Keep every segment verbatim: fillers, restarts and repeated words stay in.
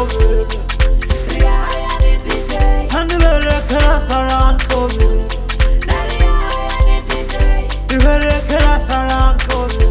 baby. And the very restaurant, baby. The very restaurant, baby.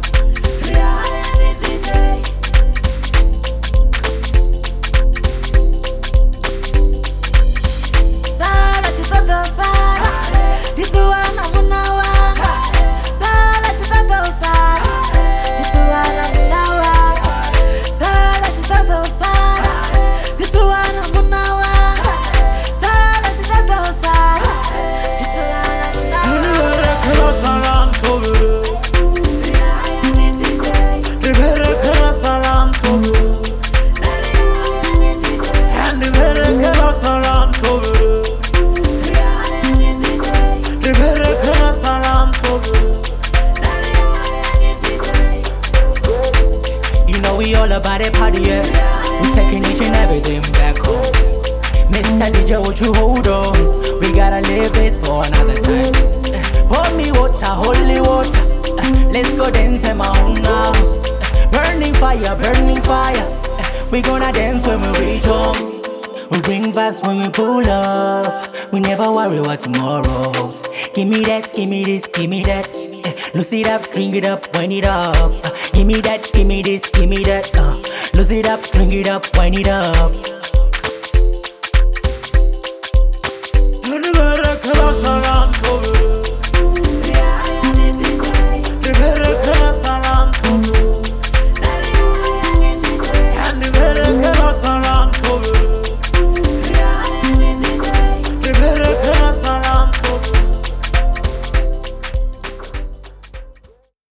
We all about it party, yeah. We taking each and everything back home. Mister D J, would you hold on? We gotta leave this for another time. Pour me water, holy water. Let's go dance in my own house. Burning fire, burning fire. We gonna dance when we reach home. We bring vibes when we pull up. We never worry what tomorrow's. Give me that, give me this, give me that. Lose it up, drink it up, wind it up. Uh, give me that, give me this, give me that. Uh, lose it up, drink it up, wind it up.